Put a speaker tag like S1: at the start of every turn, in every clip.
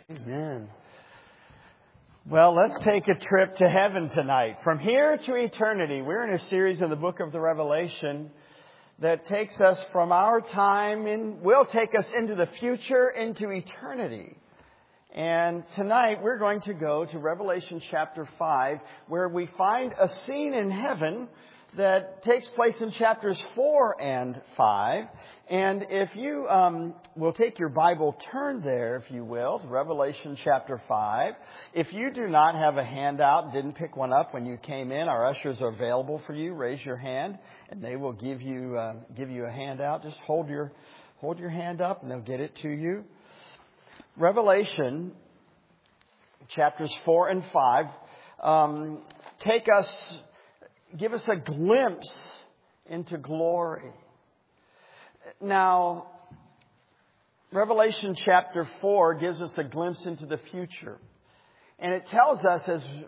S1: Amen. Well, let's take a trip to heaven tonight. From here to eternity, we're in a series in the book of the Revelation that takes us from our time and will take us into the future, into eternity. And tonight we're going to go to Revelation chapter 5, where we find a scene in heaven that takes place in chapters 4 and 5. And if you will take your Bible, turn there, if you will, to Revelation chapter 5. If you do not have a handout, didn't pick one up when you came in, our ushers are available for you. Raise your hand, and they will give you a handout. Just hold your hand up, and they'll get it to you. Revelation chapters 4 and 5 give us a glimpse into glory. Now, Revelation chapter 4 gives us a glimpse into the future. And it tells us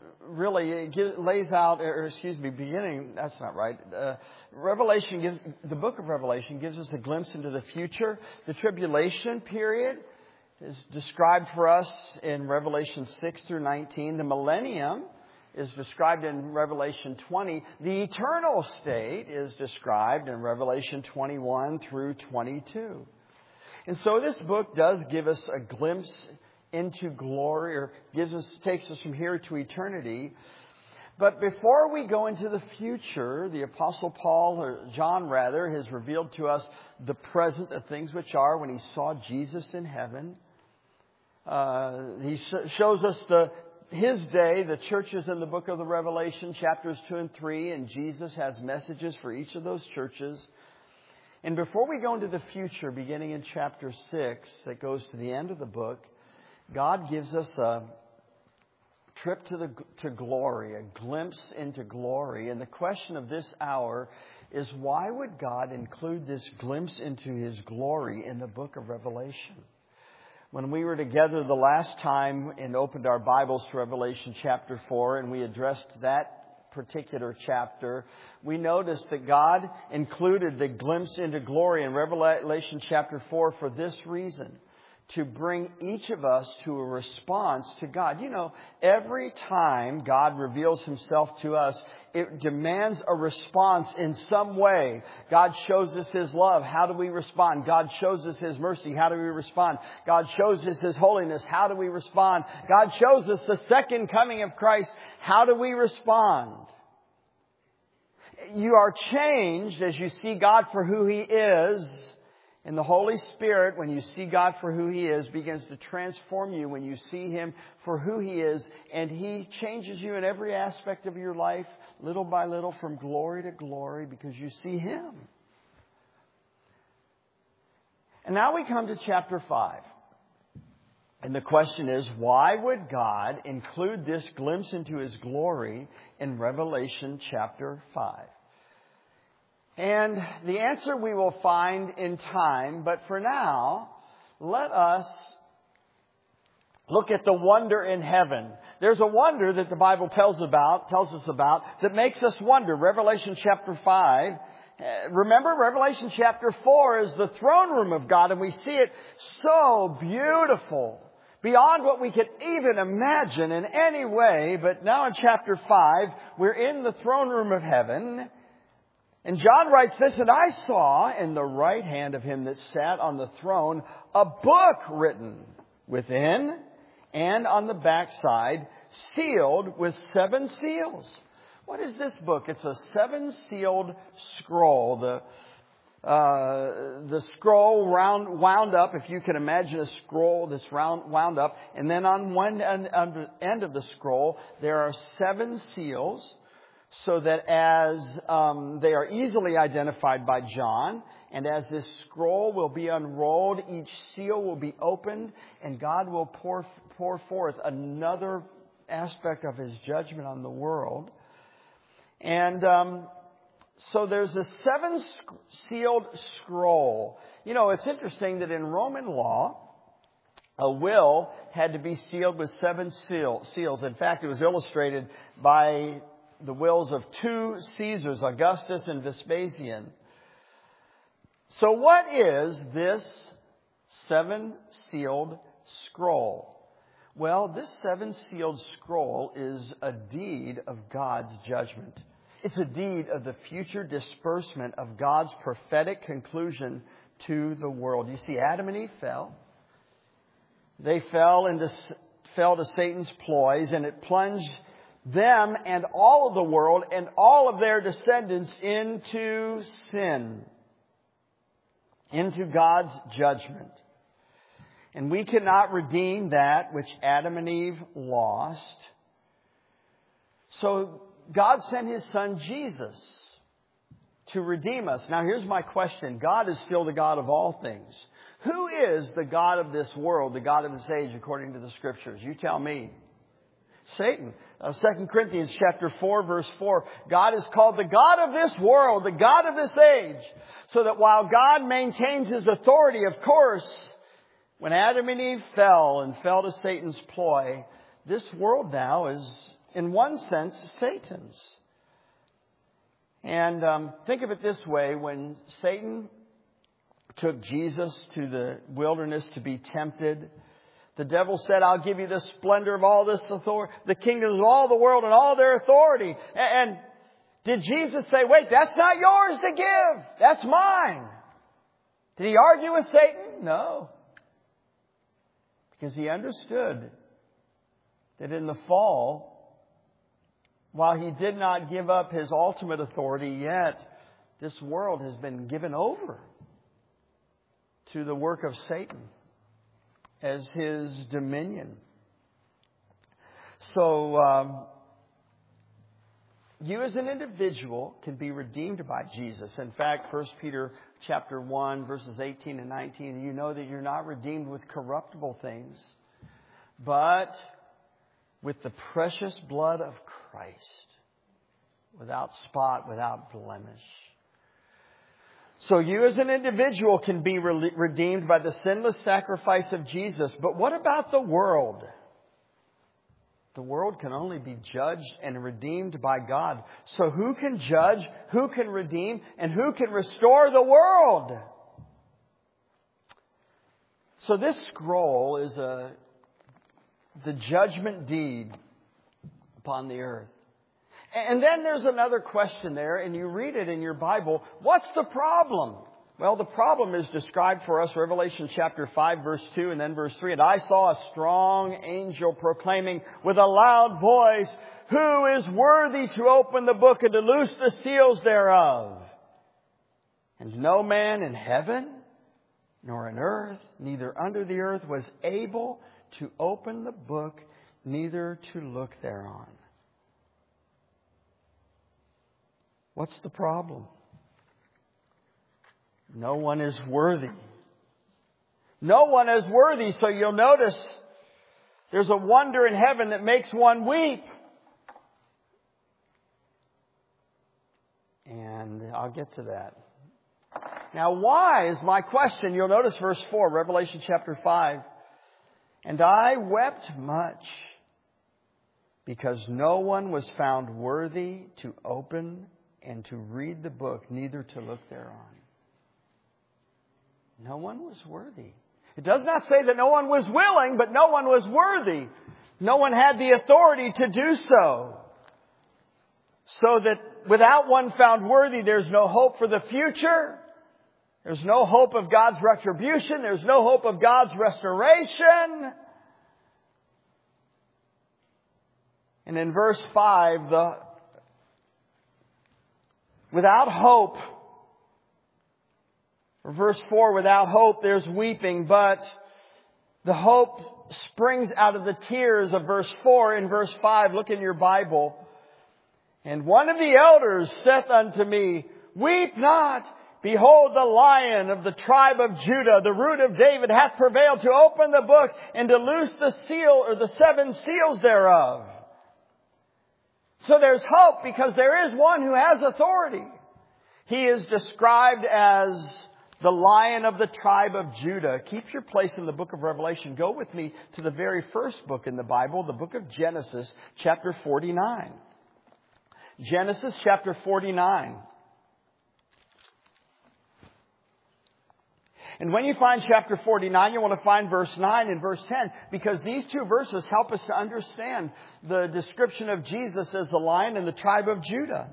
S1: the book of Revelation gives us a glimpse into the future. The tribulation period is described for us in Revelation 6 through 19. The millennium is described in Revelation 20. The eternal state is described in Revelation 21 through 22. And so this book does give us a glimpse into glory, or takes us from here to eternity. But before we go into the future, the Apostle John has revealed to us the present, the things which are, when he saw Jesus in heaven. He shows us his day, the churches in the book of the Revelation, chapters 2 and 3, and Jesus has messages for each of those churches. And before we go into the future, beginning in chapter 6, that goes to the end of the book, God gives us a trip to glory, a glimpse into glory. And the question of this hour is, why would God include this glimpse into His glory in the book of Revelation? When we were together the last time and opened our Bibles to Revelation chapter 4 and we addressed that particular chapter, we noticed that God included the glimpse into glory in Revelation chapter 4 for this reason: to bring each of us to a response to God. You know, every time God reveals Himself to us, it demands a response in some way. God shows us His love. How do we respond? God shows us His mercy. How do we respond? God shows us His holiness. How do we respond? God shows us the second coming of Christ. How do we respond? You are changed as you see God for who He is. And the Holy Spirit, when you see God for who He is, begins to transform you when you see Him for who He is. And He changes you in every aspect of your life, little by little, from glory to glory, because you see Him. And now we come to chapter 5. And the question is, why would God include this glimpse into His glory in Revelation chapter 5? And the answer we will find in time, but for now, let us look at the wonder in heaven. There's a wonder that the Bible tells us about that makes us wonder. Revelation chapter 5. Remember, Revelation chapter 4 is the throne room of God, and we see it so beautiful, beyond what we could even imagine in any way. But now in chapter 5, we're in the throne room of heaven. And John writes this: "And I saw in the right hand of Him that sat on the throne a book written within and on the backside, sealed with 7 seals." What is this book? It's a 7-sealed scroll. The scroll wound up, if you can imagine a scroll that's wound up. And then on one end of the scroll, there are 7 seals, so that as they are easily identified by John, and as this scroll will be unrolled, each seal will be opened, and God will pour forth another aspect of His judgment on the world. And so there's a 7-sealed scroll. You know, it's interesting that in Roman law, a will had to be sealed with 7 seals. In fact, it was illustrated by the wills of 2 Caesars, Augustus and Vespasian. So what is this 7-sealed scroll? Well, this seven-sealed scroll is a deed of God's judgment. It's a deed of the future disbursement of God's prophetic conclusion to the world. You see, Adam and Eve fell. They fell to Satan's ploys, and it plunged them and all of the world and all of their descendants into sin, into God's judgment. And we cannot redeem that which Adam and Eve lost. So God sent His Son Jesus to redeem us. Now here's my question. God is still the God of all things. Who is the God of this world, the God of this age, according to the Scriptures? You tell me. Satan. 2 Corinthians chapter 4, verse 4. God is called the God of this world, the God of this age. So that while God maintains His authority, of course, when Adam and Eve fell to Satan's ploy, this world now is, in one sense, Satan's. And think of it this way. When Satan took Jesus to the wilderness to be tempted, the devil said, I'll give you the splendor of all this authority, the kingdoms of all the world and all their authority. And did Jesus say, wait, that's not yours to give. That's mine. Did He argue with Satan? No. Because He understood that in the fall, while He did not give up His ultimate authority, yet this world has been given over to the work of Satan as his dominion. So, you as an individual can be redeemed by Jesus. In fact, 1 Peter chapter 1, verses 18 and 19, you know that you're not redeemed with corruptible things, but with the precious blood of Christ, without spot, without blemish. So you as an individual can be redeemed by the sinless sacrifice of Jesus. But what about the world? The world can only be judged and redeemed by God. So who can judge, who can redeem, and who can restore the world? So this scroll is the judgment deed upon the earth. And then there's another question there, and you read it in your Bible. What's the problem? Well, the problem is described for us, Revelation chapter 5, verse 2, and then verse 3. And I saw a strong angel proclaiming with a loud voice, who is worthy to open the book and to loose the seals thereof? And no man in heaven, nor in earth, neither under the earth, was able to open the book, neither to look thereon. What's the problem? No one is worthy. No one is worthy. So you'll notice there's a wonder in heaven that makes one weep. And I'll get to that. Now, why is my question? You'll notice verse 4, Revelation chapter 5. And I wept much because no one was found worthy to open and to read the book, neither to look thereon. No one was worthy. It does not say that no one was willing, but no one was worthy. No one had the authority to do so. So that without one found worthy, there's no hope for the future. There's no hope of God's retribution. There's no hope of God's restoration. And in verse 5, without hope, or verse 4, without hope there's weeping, but the hope springs out of the tears of verse 4. In verse 5, look in your Bible. And one of the elders saith unto me, weep not. Behold, the Lion of the tribe of Judah, the Root of David, hath prevailed to open the book and to loose the seal, or the seven seals thereof. So there's hope because there is one who has authority. He is described as the Lion of the tribe of Judah. Keep your place in the book of Revelation. Go with me to the very first book in the Bible, the book of Genesis, chapter 49. Genesis chapter 49. And when you find chapter 49, you want to find verse 9 and verse 10, because these two verses help us to understand the description of Jesus as the Lion in the tribe of Judah.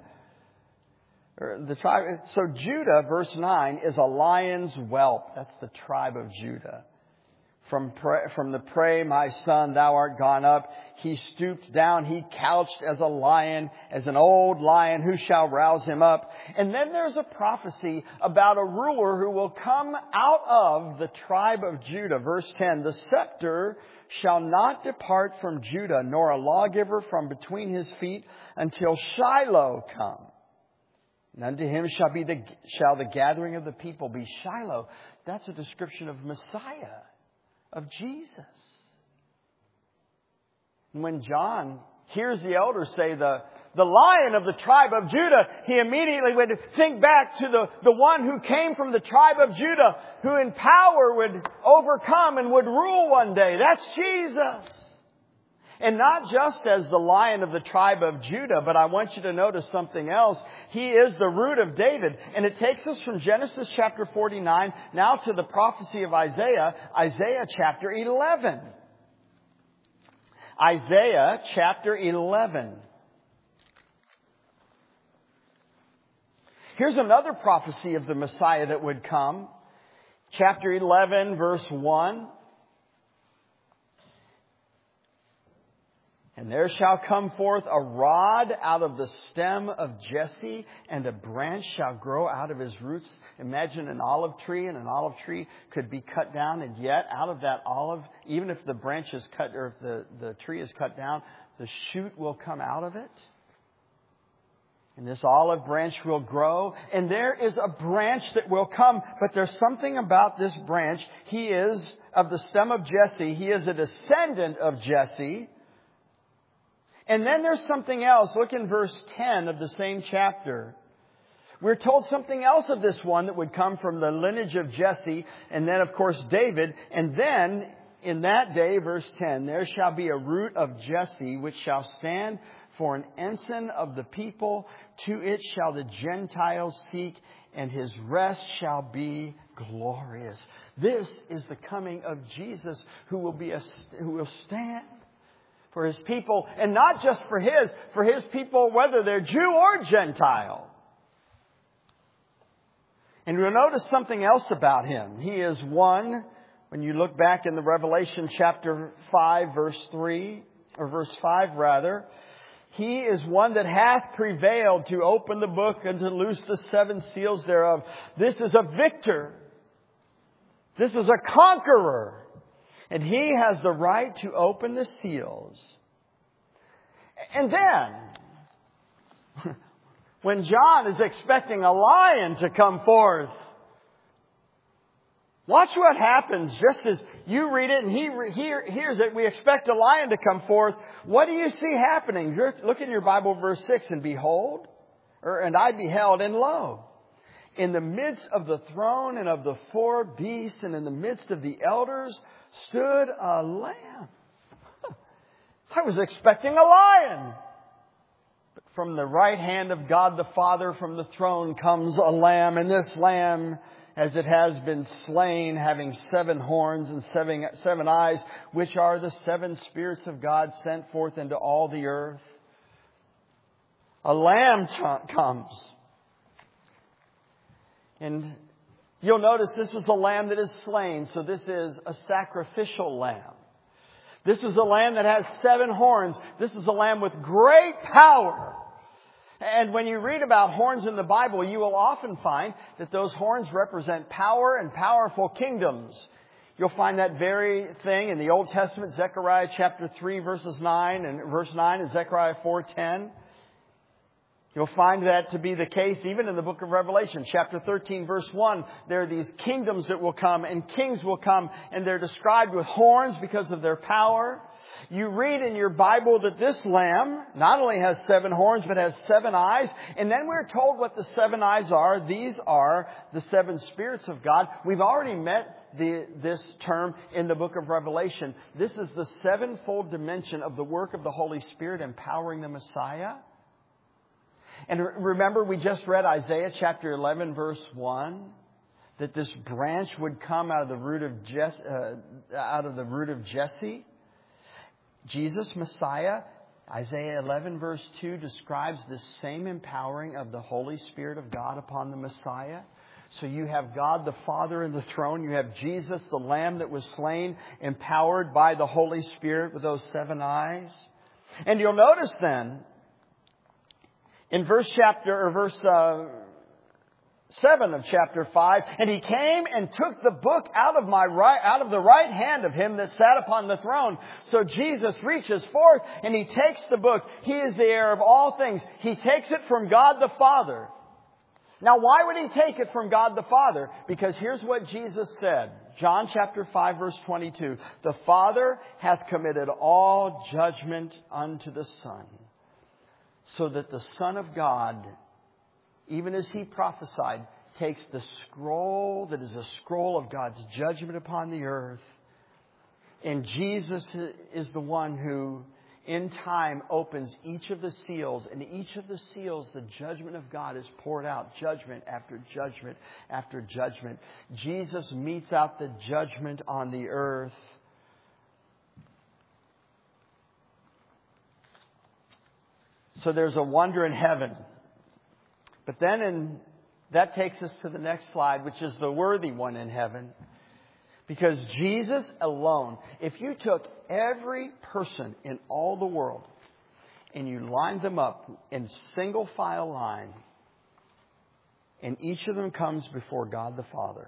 S1: So Judah, verse 9, is a lion's whelp. That's the tribe of Judah. From the prey, my son, thou art gone up. He stooped down. He couched as a lion, as an old lion. Who shall rouse him up? And then there's a prophecy about a ruler who will come out of the tribe of Judah. Verse 10, the scepter shall not depart from Judah, nor a lawgiver from between his feet, until Shiloh come. And unto him shall the gathering of the people be. Shiloh, that's a description of Messiah, of Jesus. And when John hears the elders say the Lion of the tribe of Judah, he immediately would think back to the one who came from the tribe of Judah, who in power would overcome and would rule one day. That's Jesus. And not just as the Lion of the tribe of Judah, but I want you to notice something else. He is the root of David. And it takes us from Genesis chapter 49 now to the prophecy of Isaiah, Isaiah chapter 11. Isaiah chapter 11. Here's another prophecy of the Messiah that would come. Chapter 11, verse 1. And there shall come forth a rod out of the stem of Jesse, and a branch shall grow out of his roots. Imagine an olive tree, and an olive tree could be cut down, and yet out of that olive, even if the branch is cut, or if the tree is cut down, the shoot will come out of it. And this olive branch will grow, and there is a branch that will come, but there's something about this branch. He is of the stem of Jesse. He is a descendant of Jesse. And then there's something else. Look in verse 10 of the same chapter. We're told something else of this one that would come from the lineage of Jesse, and then, of course, David. And then, in that day, verse 10, there shall be a root of Jesse, which shall stand for an ensign of the people. To it shall the Gentiles seek, and his rest shall be glorious. This is the coming of Jesus, who will stand for his people, and not just for his people, whether they're Jew or Gentile. And you'll notice something else about him. He is one, when you look back in the Revelation chapter 5, verse 3, or verse 5 rather, he is one that hath prevailed to open the book and to loose the seven seals thereof. This is a victor. This is a conqueror. And he has the right to open the seals. And then, when John is expecting a lion to come forth, watch what happens just as you read it and he hears it. We expect a lion to come forth. What do you see happening? Look in your Bible, verse 6, and behold, and I beheld, and lo, in the midst of the throne and of the four beasts and in the midst of the elders stood a lamb. I was expecting a lion. But from the right hand of God the Father, from the throne comes a lamb. And this lamb, as it has been slain, having 7 horns and seven eyes, which are the 7 spirits of God sent forth into all the earth. A lamb comes. And you'll notice this is a lamb that is slain. So this is a sacrificial lamb. This is a lamb that has 7 horns. This is a lamb with great power. And when you read about horns in the Bible, you will often find that those horns represent power and powerful kingdoms. You'll find that very thing in the Old Testament, Zechariah chapter 3, verse 9 and Zechariah 4:10. You'll find that to be the case even in the book of Revelation. Chapter 13, verse 1, there are these kingdoms that will come and kings will come, and they're described with horns because of their power. You read in your Bible that this lamb not only has 7 horns, but has 7 eyes. And then we're told what the 7 eyes are. These are the 7 spirits of God. We've already met this term in the book of Revelation. This is the 7-fold dimension of the work of the Holy Spirit empowering the Messiah. And remember, we just read Isaiah chapter 11, verse 1. that this branch would come out of the root of Jesse. Jesus, Messiah, Isaiah 11 verse 2 describes the same empowering of the Holy Spirit of God upon the Messiah. So you have God the Father in the throne. You have Jesus, the Lamb that was slain, empowered by the Holy Spirit with those 7 eyes. And you'll notice then, in verse 7 of chapter 5, and He came and took the book out of the right hand of Him that sat upon the throne. So Jesus reaches forth and He takes the book. He is the heir of all things. He takes it from God the Father. Now, why would He take it from God the Father? Because here's what Jesus said. John chapter 5 verse 22. The Father hath committed all judgment unto the Son, so that the Son of God, even as He prophesied, takes the scroll that is a scroll of God's judgment upon the earth. And Jesus is the one who, in time, opens each of the seals. And each of the seals, the judgment of God is poured out. Judgment after judgment after judgment. Jesus metes out the judgment on the earth. So there's a wonder in heaven. But then that takes us to the next slide, which is the worthy one in heaven. Because Jesus alone, if you took every person in all the world and you lined them up in single file line, and each of them comes before God the Father,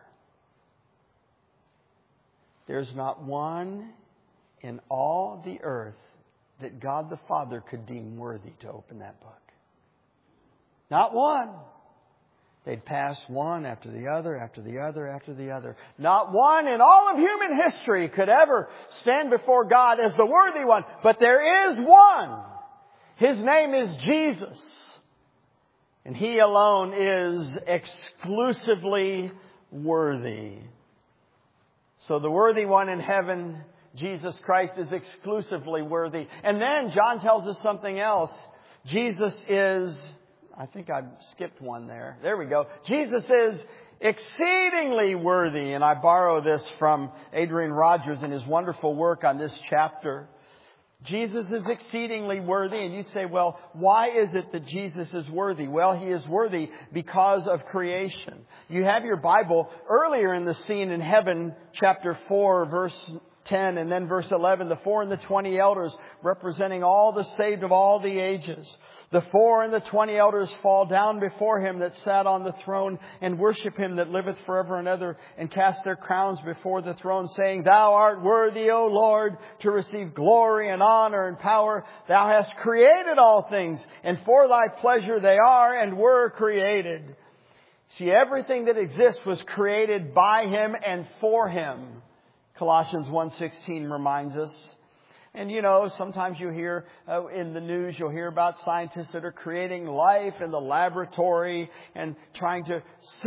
S1: there's not one in all the earth that God the Father could deem worthy to open that book. Not one. They'd pass one after the other, after the other, after the other. Not one in all of human history could ever stand before God as the worthy one. But there is one. His name is Jesus. And He alone is exclusively worthy. So the worthy one in heaven, Jesus Christ, is exclusively worthy. And then John tells us something else. Jesus is... I think I skipped one there. There we go. Jesus is exceedingly worthy. And I borrow this from Adrian Rogers in his wonderful work on this chapter. Jesus is exceedingly worthy. And you'd say, well, why is it that Jesus is worthy? Well, He is worthy because of creation. You have your Bible earlier in the scene in heaven, chapter 4, verse 10, and then verse 11, the 4 and the 20 elders representing all the saved of all the ages. The 4 and the 20 elders fall down before Him that sat on the throne and worship Him that liveth forever and ever, and cast their crowns before the throne, saying, Thou art worthy, O Lord, to receive glory and honor and power. Thou hast created all things, and for Thy pleasure they are and were created. See, everything that exists was created by Him and for Him. Colossians 1:16 reminds us. And sometimes you hear in the news, you'll hear about scientists that are creating life in the laboratory and trying to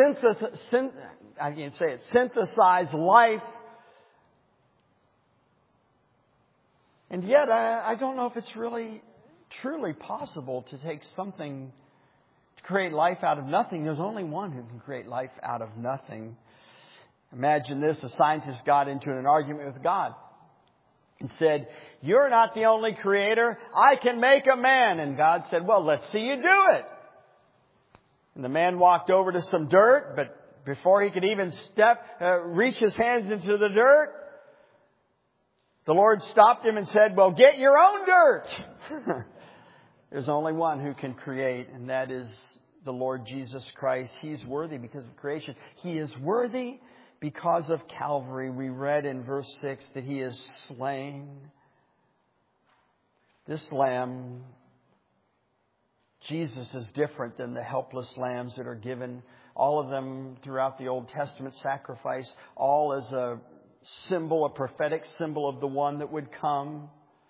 S1: synthesize life. And yet, I don't know if it's really, truly possible to take something to create life out of nothing. There's only one who can create life out of nothing. Imagine this, a scientist got into an argument with God and said, You're not the only creator. I can make a man. And God said, Well, let's see you do it. And the man walked over to some dirt, but before he could even reach his hands into the dirt, the Lord stopped him and said, Well, get your own dirt. There's only one who can create, and that is the Lord Jesus Christ. He's worthy because of creation. He is worthy because of Calvary. We read in verse 6 that He is slain. This lamb, Jesus, is different than the helpless lambs that are given, all of them throughout the Old Testament sacrifice, all as a symbol, a prophetic symbol of the one that would come.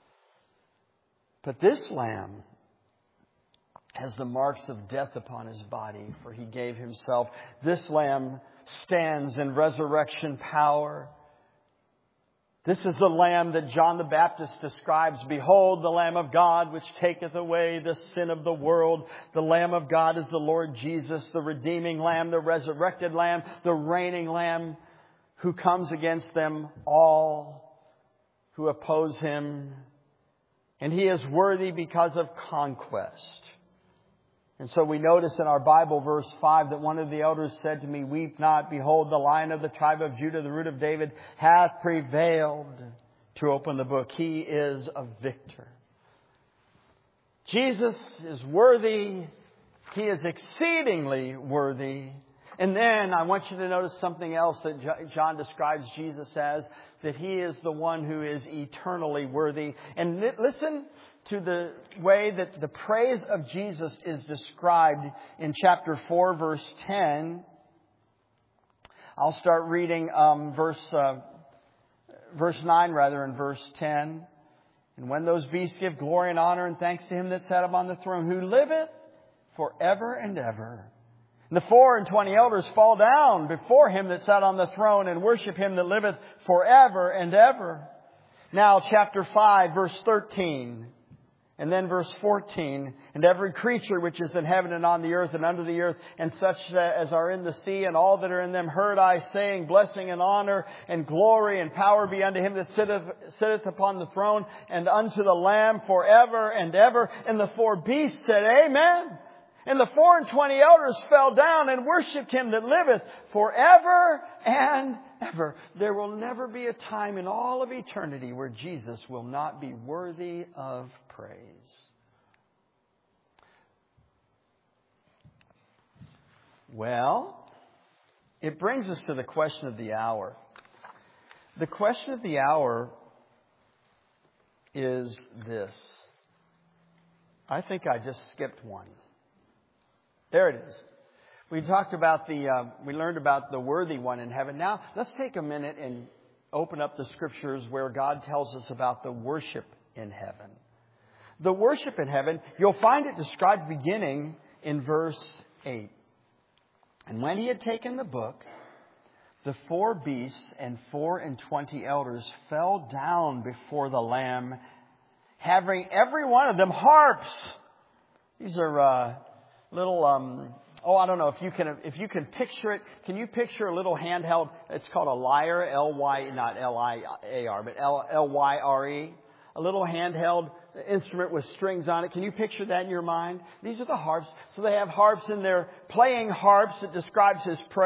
S1: But this lamb has the marks of death upon His body, for He gave Himself. This lamb stands in resurrection power. This is the Lamb that John the Baptist describes. Behold, the Lamb of God, which taketh away the sin of the world. The Lamb of God is the Lord Jesus, the redeeming Lamb, the resurrected Lamb, the reigning Lamb, who comes against them all who oppose Him. And He is worthy because of conquest. And so we notice in our Bible, verse 5, that one of the elders said to me, Weep not, behold, the Lion of the tribe of Judah, the Root of David, hath prevailed to open the book. He is a victor. Jesus is worthy. He is exceedingly worthy. And then I want you to notice something else that John describes Jesus as, that He is the one who is eternally worthy. And listen to the way that the praise of Jesus is described in chapter 4, verse 10. I'll start reading verse 9 in verse 10. And when those beasts give glory and honor and thanks to Him that sat upon the throne, who liveth forever and ever. And the 24 elders fall down before Him that sat on the throne and worship Him that liveth forever and ever. Now chapter 5, verse 13. And then verse 14, and every creature which is in heaven and on the earth and under the earth, and such as are in the sea, and all that are in them, heard I saying, Blessing and honor and glory and power be unto Him that sitteth upon the throne, and unto the Lamb forever and ever. And the 4 beasts said, Amen. And the 24 elders fell down and worshipped Him that liveth forever and ever. There will never be a time in all of eternity where Jesus will not be worthy of praise. Well, it brings us to the question of the hour. The question of the hour is this. I think I just skipped one. There it is. We talked about we learned about the worthy one in heaven. Now, let's take a minute and open up the scriptures where God tells us about the worship in heaven. The worship in heaven, you'll find it described beginning in verse 8. And when He had taken the book, the 4 beasts and 24 elders fell down before the Lamb, having every one of them harps. These are little, I don't know if you can picture it. Can you picture a little handheld? It's called a lyre, L-Y, not L-I-A-R, but L-Y-R-E. A little handheld instrument with strings on it. Can you picture that in your mind? These are the harps. So they have harps and they're playing harps. It describes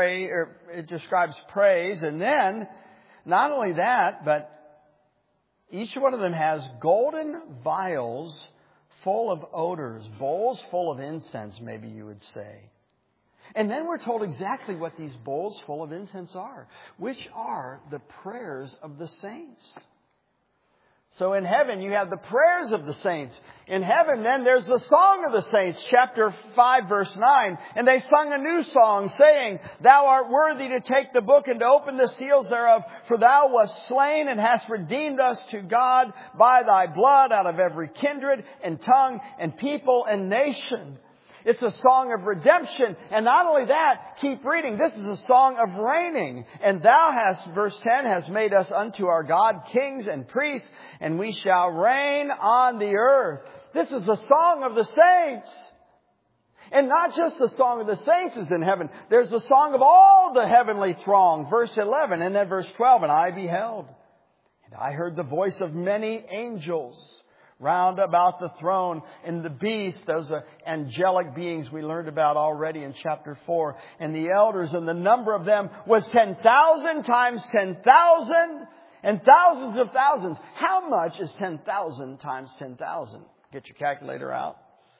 S1: praise. And then, not only that, but each one of them has golden vials full of odors, bowls full of incense, maybe you would say. And then we're told exactly what these bowls full of incense are, which are the prayers of the saints. So in heaven, you have the prayers of the saints. In heaven, then, there's the song of the saints, chapter 5, verse 9. And they sung a new song, saying, Thou art worthy to take the book and to open the seals thereof, for Thou wast slain and hast redeemed us to God by Thy blood out of every kindred and tongue and people and nation. It's a song of redemption. And not only that, keep reading. This is a song of reigning. And Thou hast, verse 10, hast made us unto our God kings and priests, and we shall reign on the earth. This is a song of the saints. And not just the song of the saints is in heaven. There's the song of all the heavenly throng. Verse 11 and then verse 12. And I beheld, and I heard the voice of many angels round about the throne, and the beasts, those are angelic beings we learned about already in chapter 4, and the elders, and the number of them was 10,000 times 10,000, and thousands of thousands. How much is 10,000 times 10,000? Get your calculator out.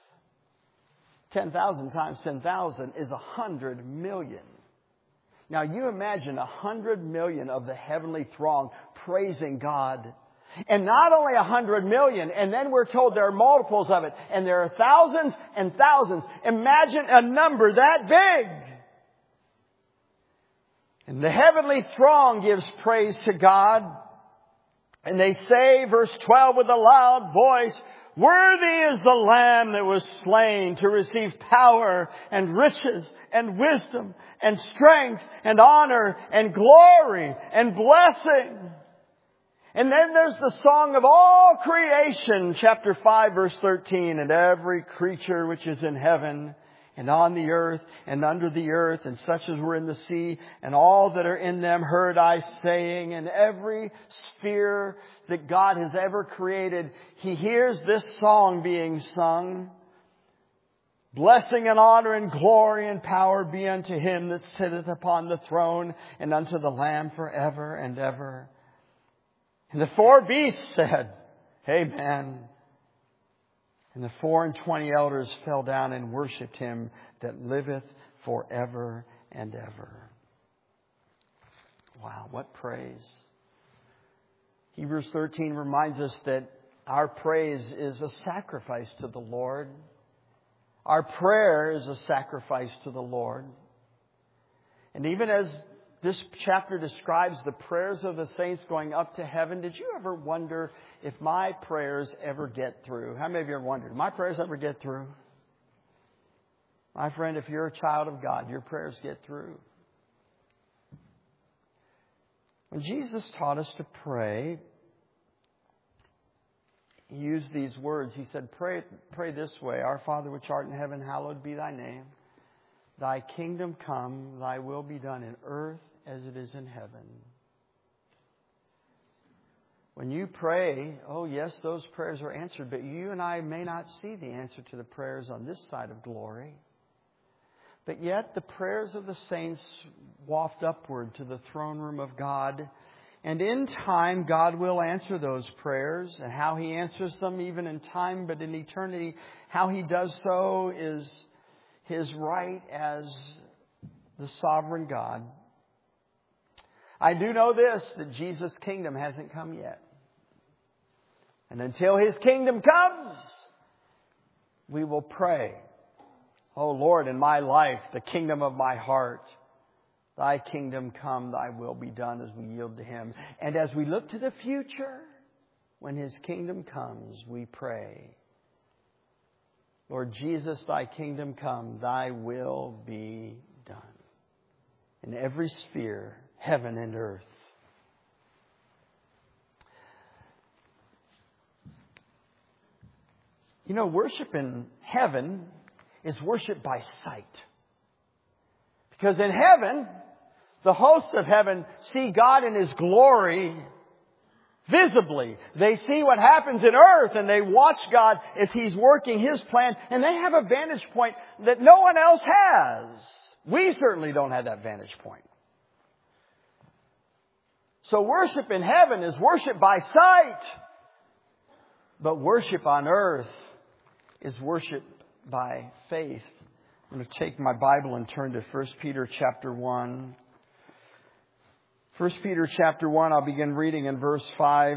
S1: 10,000 times 10,000 is 100 million. Now you imagine 100 million of the heavenly throng praising God. And not only 100 million, and then we're told there are multiples of it, and there are thousands and thousands. Imagine a number that big. And the heavenly throng gives praise to God. And they say, verse 12, with a loud voice, Worthy is the Lamb that was slain to receive power and riches and wisdom and strength and honor and glory and blessing. And then there's the song of all creation, chapter 5, verse 13. And every creature which is in heaven and on the earth and under the earth and such as were in the sea and all that are in them heard I saying. And every sphere that God has ever created, He hears this song being sung. Blessing and honor and glory and power be unto Him that sitteth upon the throne and unto the Lamb forever and ever. And the 4 beasts said, Amen. And the 24 elders fell down and worshipped Him that liveth forever and ever. Wow, what praise. Hebrews 13 reminds us that our praise is a sacrifice to the Lord. Our prayer is a sacrifice to the Lord. And even as this chapter describes the prayers of the saints going up to heaven, did you ever wonder if my prayers ever get through? How many of you ever wondered, my prayers ever get through? My friend, if you're a child of God, your prayers get through. When Jesus taught us to pray, He used these words. He said, pray this way. Our Father which art in heaven, hallowed be thy name. Thy kingdom come, thy will be done in earth as it is in heaven. When you pray, oh yes, those prayers are answered, but you and I may not see the answer to the prayers on this side of glory. But yet the prayers of the saints waft upward to the throne room of God. And in time, God will answer those prayers. And how He answers them, even in time, but in eternity, how He does so is His right as the sovereign God. I do know this, that Jesus' kingdom hasn't come yet. And until His kingdom comes, we will pray, Oh Lord, in my life, the kingdom of my heart, Thy kingdom come, Thy will be done, as we yield to Him. And as we look to the future, when His kingdom comes, we pray, Lord Jesus, Thy kingdom come, Thy will be done. In every sphere, heaven and earth. You know, worship in heaven is worship by sight. Because in heaven, the hosts of heaven see God in His glory visibly. They see what happens in earth and they watch God as He's working His plan. And they have a vantage point that no one else has. We certainly don't have that vantage point. So worship in heaven is worship by sight. But worship on earth is worship by faith. I'm going to take my Bible and turn to 1 Peter chapter 1. 1 Peter chapter 1, I'll begin reading in verse 5.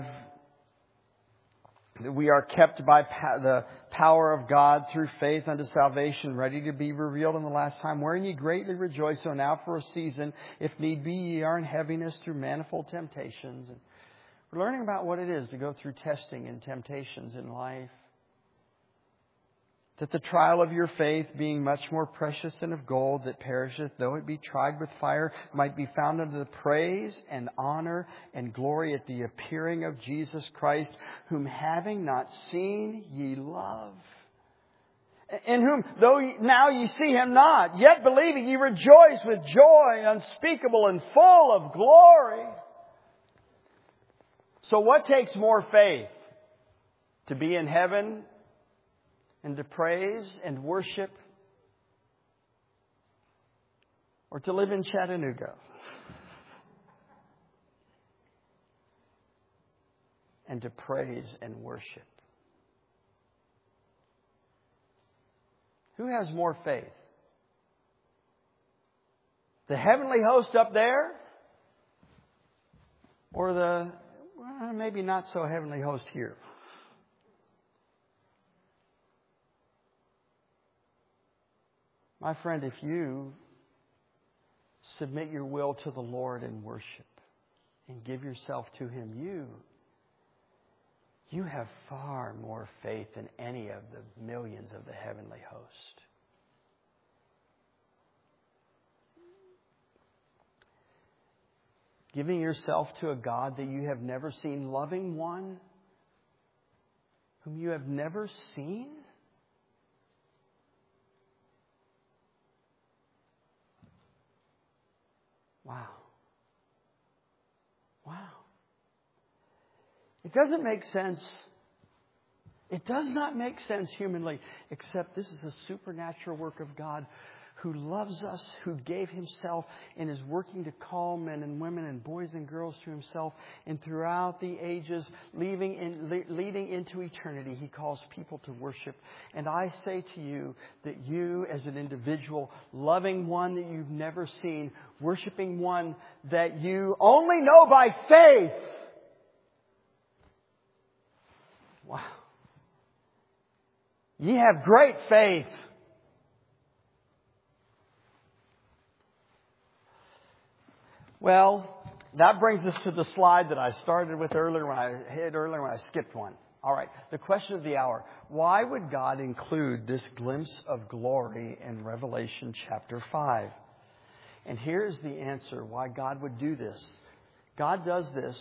S1: We are kept by the power of God through faith unto salvation, ready to be revealed in the last time, wherein ye greatly rejoice, so now for a season, if need be, ye are in heaviness through manifold temptations. And we're learning about what it is to go through testing and temptations in life. That the trial of your faith, being much more precious than of gold that perisheth, though it be tried with fire, might be found unto the praise and honor and glory at the appearing of Jesus Christ, whom having not seen ye love. In whom, though now ye see Him not, yet believing ye rejoice with joy unspeakable and full of glory. So what takes more faith? To be in heaven and to praise and worship, or to live in Chattanooga and to praise and worship? Who has more faith? The heavenly host up there, or the maybe not so heavenly host here? My friend, if you submit your will to the Lord in worship and give yourself to Him, you have far more faith than any of the millions of the heavenly host. Giving yourself to a God that you have never seen, loving one whom you have never seen? Wow. Wow. It doesn't make sense. It does not make sense humanly, except this is a supernatural work of God who loves us, who gave Himself and is working to call men and women and boys and girls to Himself. And throughout the ages, leading into eternity, He calls people to worship. And I say to you that you as an individual, loving one that you've never seen, worshiping one that you only know by faith. Wow. Ye have great faith. Well, that brings us to the slide that I started with earlier when I skipped one. All right, the question of the hour. Why would God include this glimpse of glory in Revelation chapter 5? And here's the answer why God would do this. God does this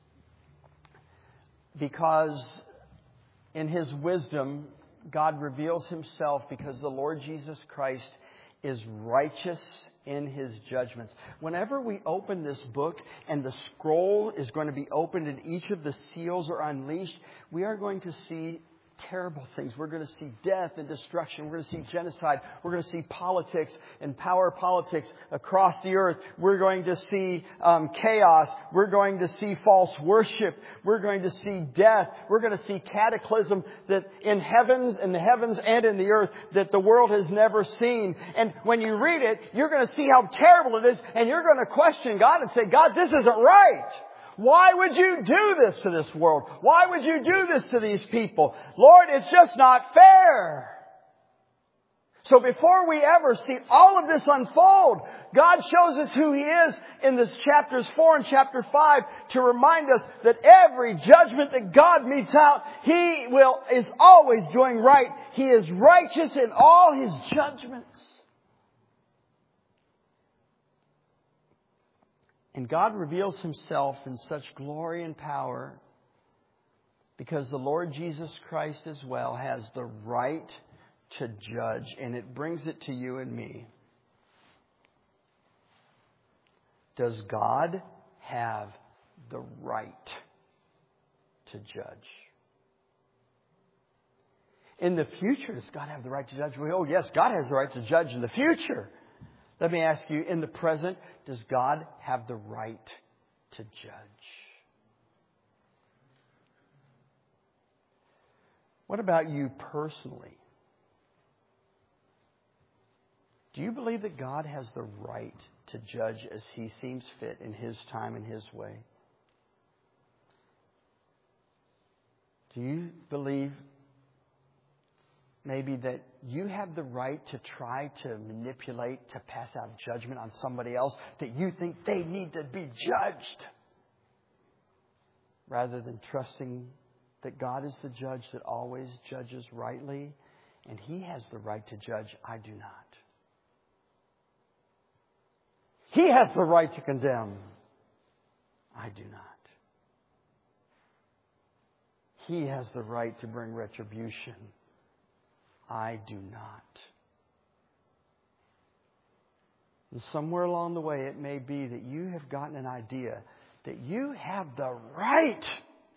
S1: because in His wisdom, God reveals Himself because the Lord Jesus Christ is righteous in His judgments. Whenever we open this book and the scroll is going to be opened and each of the seals are unleashed, we are going to see terrible things. We're going to see death and destruction. We're going to see genocide. We're going to see politics and power politics across the earth. We're going to see chaos. We're going to see false worship. We're going to see death. We're going to see cataclysm that in the heavens and in the earth that the world has never seen. And when you read it, you're going to see how terrible it is, and you're going to question God and say, God, this isn't right. Why would you do this to this world? Why would you do this to these people? Lord, it's just not fair. So before we ever see all of this unfold, God shows us who He is in this chapters 4 and chapter 5 to remind us that every judgment that God metes out, He is always doing right. He is righteous in all His judgments. And God reveals Himself in such glory and power because the Lord Jesus Christ as well has the right to judge. And it brings it to you and me. Does God have the right to judge? In the future, does God have the right to judge? Oh, yes, God has the right to judge in the future. Let me ask you, in the present, does God have the right to judge? What about you personally? Do you believe that God has the right to judge as He seems fit in His time and His way? Do you believe maybe that you have the right to try to manipulate, to pass out judgment on somebody else, that you think they need to be judged, rather than trusting that God is the judge that always judges rightly, and He has the right to judge? I do not. He has the right to condemn. I do not. He has the right to bring retribution. I do not. And somewhere along the way, it may be that you have gotten an idea that you have the right.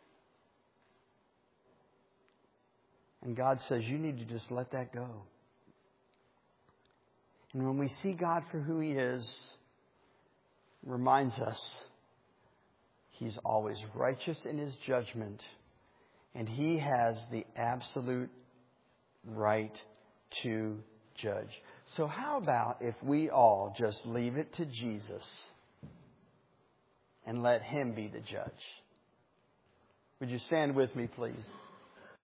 S1: And God says you need to just let that go. And when we see God for who He is, it reminds us He's always righteous in His judgment, and He has the absolute right to judge. So how about if we all just leave it to Jesus and let Him be the judge? Would you stand with me, please?